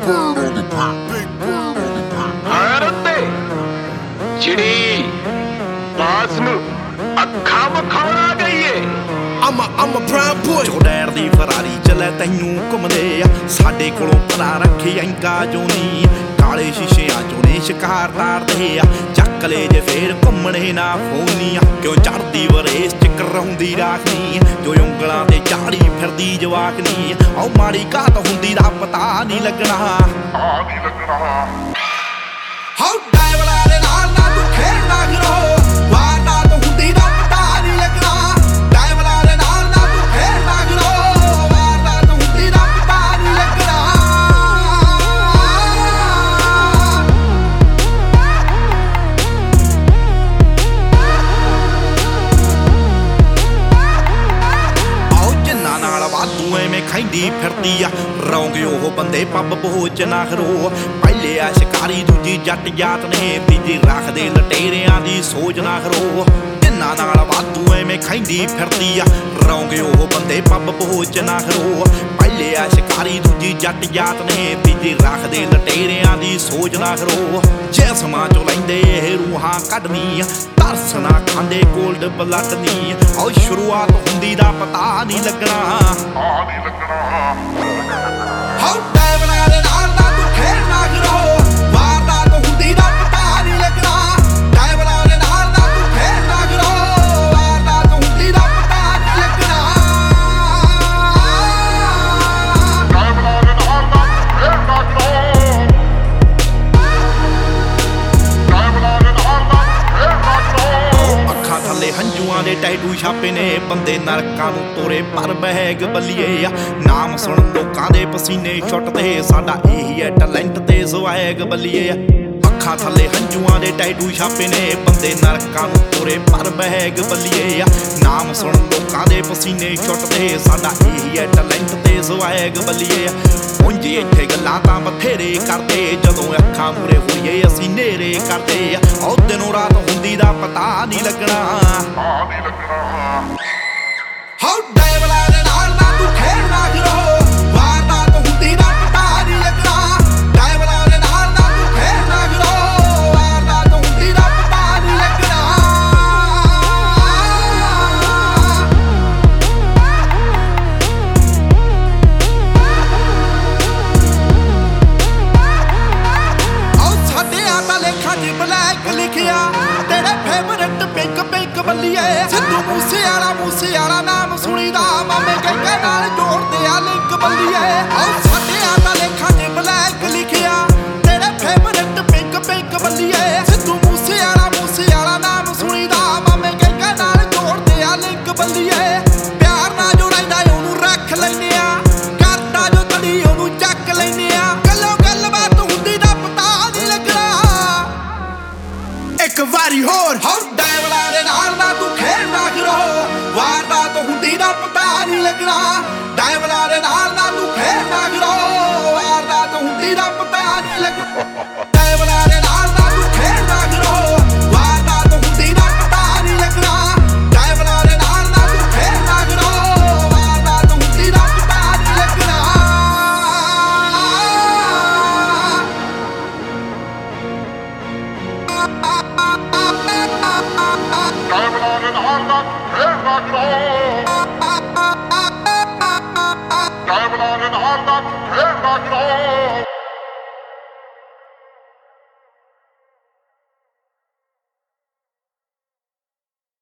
bird on the beat. Big bird on the beat. ਹਰਤੇ ਚਿੜੀ ਬਾਸ ਨੂੰ ਅੱਖਾਂ ਵਿਖਾਉਣਾ ਗਈਏ I'm a brown boy ਜੋ ਡੈਰ ਦੀ ਫਰਾਰੀ ਚੱਲੇ ਤੈਨੂੰ ਘੁੰਮਦੇ ਆ ਸਾਡੇ ਕੋਲੋਂ ਪਤਾ ਰੱਖੇ ਐਂਗਾ ਜੋ ਨੀ ਕਾਲੇ ਸ਼ੀਸ਼ਿਆਂ ਚੋਂ ਨੇ ਸ਼ਿਕਾਰ ਤਾਰਦੇ ਆ ਚੱਕ ਲੈ ਜੇ ਫੇਰ ਘੁੰਮਣੇ ਨਾ ਫੋਨੀਆਂ ਕਿਉਂ ਚੜਦੀ ਵਰੇਸ ਚ ਕਰਾਉਂਦੀ ਰਾਖਨੀ ਜੋ ਉਂਗਲਾਂ ਤੇ ਝਾੜੀ ਫਿਰਦੀ ਜਵਾਕਨੀ ਆਉ ਮਾੜੀ ਘਾਤ ਹੁੰਦੀ ਦਾ ਪਤਾ ਨਹੀਂ ਲੱਗਣਾ ਹਾਉ ਡਾਇਵਲਾ ਦੇ ਨਾਲ ਨਾ ਤੂੰ ਖੇਡਣਾ ਗਿਰੋ ਵਾਰਨਾ ਤੋਂ ਹੁੰਦੀ ਦਾ ਪਤਾ ਨਹੀਂ ਲੱਗਣਾ ਡਾਇਵਲਾ ਦੇ ਨਾਲ ਨਾ ਤੂੰ ਖੇਡਣਾ ਗਿਰੋ ਵਾਰਨਾ ਤੋਂ ਹੁੰਦੀ ਦਾ ਪਤਾ ਨਹੀਂ ਲੱਗਣਾ ਆਉ ਜਿੰਨਾ ਨਾਲ ਵਾਧੂ ਐਵੇਂ ਖਾਂਦੀ ਫਿਰਦੀ ਆ ਰੌਂਗੇ ਉਹ ਬੰਦੇ ਪੱਬ ਪਹੁੰਚ ਨਾ ਖਰੋ ਪਹਿਲੇ ਆ ਸ਼ਿਕਾਰੀ ਦੂਜੀ ਜੱਟ ਜਾਤ ਨੇ ਤੀਜੀ ਰੱਖਦੇ ਲਟੇਰਿਆਂ ਦੀ ਸੋਚ ਨਾ ਖਰੋ ਜਿੰਨਾ ਨਾਲ ਵਾਧੂ ਐਵੇਂ ਖਾਂਦੀ ਫਿਰਦੀ ਆ ਰੌਂਗੇ ਉਹ ਬੰਦੇ ਪੱਬ ਪਹੁੰਚ ਨਾ ਖਰੋ ਪਹਿਲੇ ਆ ਸ਼ਿਕਾਰੀ ਦੂਜੀ ਜੱਟ ਜਾਤ ਨੇ ਤੀਜੀ ਰੱਖਦੇ ਲਟੇਰਿਆਂ ਦੀ ਸੋਚ ਨਾ ਖਰੋ ਜਿਸਮਾਂ ਚੋਂ ਲੈਂਦੇ ਇਹ ਰੂਹਾਂ ਕੱਢਣੀ ਤਰਸ ਨਾ ਖਾਂਦੇ ਗੋਲਡ ਬਲੱਡ ਨੀ ਆਉ ਸ਼ੁਰੂਆਤ ਹੁੰਦੀ ਦਾ ਪਤਾ ਨਹੀਂ ਲੱਗਣਾ ਹਾਉ ਡਾਇਵਲਾ ਦੇ ਨਾਲ ਨਾ ਤੂੰ ਖੇਡਣਾ ਗਿਰੋ ਵਾਰਨਾ ਤੋਂ ਹੁੰਦੀ ਦਾ ਪਤਾ ਨਹੀਂ ਲੱਗਣਾ ਡਾਇਵਲਾ ਦੇ ਨਾਲ ਨਾ ਤੂੰ ਖੇਡਣਾ ਗਿਰੋ ਵਾਰਨਾ ਤੋਂ ਹੁੰਦੀ ਦਾ ਪਤਾ ਨਹੀਂ ਲੱਗਣਾ ਡਾਇਵਲਾ ਦੇ ਨਾਲ ਨਾ ਖੇਡਣਾ ਗਿਰੋ ਡਾਇਵਲਾ ਦੇ ਨਾਲ ਨਾ ਖੇਡਣਾ ਗਿਰੋ ਅੱਖਾਂ ਥੱਲੇ ਹੰਝੂਆਂ ਦੇ ਟੈਟੂ ਛਾਪੇ ਨੇ ਬੰਦੇ ਨਰਕਾਂ ਨੂੰ ਤੋਰੇ ਪਰ ਬਹਿਗ ਬੱਲੀਏ ਆ ਨਾਮ ਸੁਣ ਲੋਕਾਂ ਦੇ ਪਸੀਨੇ ਛੁੱਟਦੇ ਸਾਡਾ ਇਹੀ ਹੈ ਟੈਲੈਂਟ ਤੇ ਸਵੈਗ ਬੱਲੀਏ ਆ ਅੱਖਾਂ ਥੱਲੇ ਹੰਝੂਆਂ ਦੇ ਟੈਟੂ ਛਾਪੇ ਨੇ ਬੰਦੇ ਨਰਕਾਂ ਨੂੰ ਤੋਰੇ ਪਰ ਬਹਿਗ ਬੱਲੀਏ ਆ ਨਾਮ ਸੁਣ ਲੋਕਾਂ ਦੇ ਪਸੀਨੇ ਛੁੱਟਦੇ ਸਾਡਾ ਇਹੀ ਹੈ ਟੈਲੈਂਟ ਤੇ ਸਵੈਗ ਬੱਲੀਏ ਆ ਉਂਝ ਇੱਥੇ ਗੱਲਾਂ ਤਾਂ ਬਥੇਰੇ ਕਰਦੇ ਜਦੋਂ ਅੱਖਾਂ ਮੂਰੇ ਹੋਈਏ ਅਸੀਂ ਨੇਰੇ ਕਰਦੇ ਆ ਉਹ ਦਿਨੋਂ ਰਾਤ ਹੁੰਦੀ ਦਾ ਪਤਾ ਨਹੀਂ ਲੱਗਣਾ ਹਾਉ ਡਾਇਵਲਾ ਦੇ ਨਾਲ ਨਾ ਤੂੰ ਖੇਡਣਾ ਗਿਰੋ ਵਾਰਨਾ ਤੋਂ ਹੁੰਦੀ ਦਾ ਪਤਾ ਨਹੀਂ ਲੱਗਣਾ ਡਾਇਵਲਾ ਦੇ ਨਾਲ ਨਾ ਤੂੰ ਖੇਡਣਾ ਗਿਰੋ ਵਾਰਨਾ ਤੋਂ ਹੁੰਦੀ ਦਾ ਪਤਾ ਨਹੀਂ ਲੱਗਣਾ ਆਉ ਸਾਡੇ ਆ ਤਾਂ ਲੇਖਾਂ 'ਚ ਬਲੈਕ ਲਿਖਿਆ ਤੇਰੇ ਫੇਵਰਟ ਪਿੰਕ ਪਿੰਕ ਬੱਲੀਏ ਸਿੱਧੂ ਮੂਸੇ ਵਾਲਾ ਨਾਮ ਸੁਣੀਦਾ ਮਾਮੇ ਕਹਿੰਦੇ ਨਾਲ ਜੋੜਦੇ ਆ ਲਿੰਕ ਬੱਲੀਏ ਆਉ ਸਾਡੇ ਆ ਤਾਂ ਲੇਖਾਂ 'ਚ ਬਲੈਕ ਲਿਖਿਆ ਤੇਰੇ ਫੇਵਰਟ ਪਿੰਕ ਪਿੰਕ ਬੱਲੀਏ ਸਿੱਧੂ ਮੂਸੇ ਵਾਲਾ ਨਾਮ ਸੁਣੀਦਾ ਮਾਮੇ ਕਹਿੰਦੇ ਨਾਲ ਜੋੜਦੇ ਆ ਲਿੰਕ ਬੱਲੀਏ ਪਿਆਰ ਨਾਲ ਜੋ ਰਹਿੰਦਾ ਉਹਨੂੰ ਰੱਖ ਲੈਨੇ ਆ ਕਰਦਾ ਜੋ ਤੜੀ ਉਹਨੂੰ ਚੱਕ ਲੈਨੇ ਆ ਗੱਲਬਾਤ ਹੁੰਦੀ ਦਾ ਪਤਾ ਨਹੀਂ ਲੱਗਣਾ ਇੱਕ ਵਾਰੀ ਹੋਰ ਹਾਉ ਡਾਇਵਲਾ ਦੇ ਨਾਲ ਨਾ ਤੂੰ ਖੇਡਣਾ ਗਿਰੋ ਵਾਰਨਾ ਤੋਂ ਹੁੰਦੀ ਦਾ ਪਤਾ ਨਹੀਂ ਲੱਗਣਾ ਡਾਇਵਲਾ ਦੇ ਨਾਲ ਨਾ ਤੂੰ ਖੇਡਣਾ ਗਿਰੋ ਵਾਰਨਾ ਤੋਂ ਹੁੰਦੀ ਦਾ ਪਤਾ ਨਹੀਂ ਲੱਗਣਾ ਡਾਇਵਲਾ ਦੇ ਨਾਲ ਨਾ ਤੂੰ ਖੇਡਣਾ ਗਿਰੋ ਵਾਰਨਾ ਤੋਂ ਹੁੰਦੀ ਦਾ ਪਤਾ ਨਹੀਂ ਲੱਗਣਾ ਡਾਇਵਲਾ ਦੇ ਨਾਲ ਨਾ ਤੂੰ ਖੇਡਣਾ ਗਿਰੋ ਵਾਰਨਾ ਤੋਂ ਹੁੰਦੀ ਦਾ ਪਤਾ ਨਹੀਂ ਲੱਗਣਾ ਡਾਇਵਲਾ ਦੇ ਨਾਲ ਨਾ ਖੇਡਣਾ ਗਿਰੋ ਡਾਇਵਲਾ ਦੇ ਨਾਲ ਨਾ ਖੇਡਣਾ ਗਿਰੋ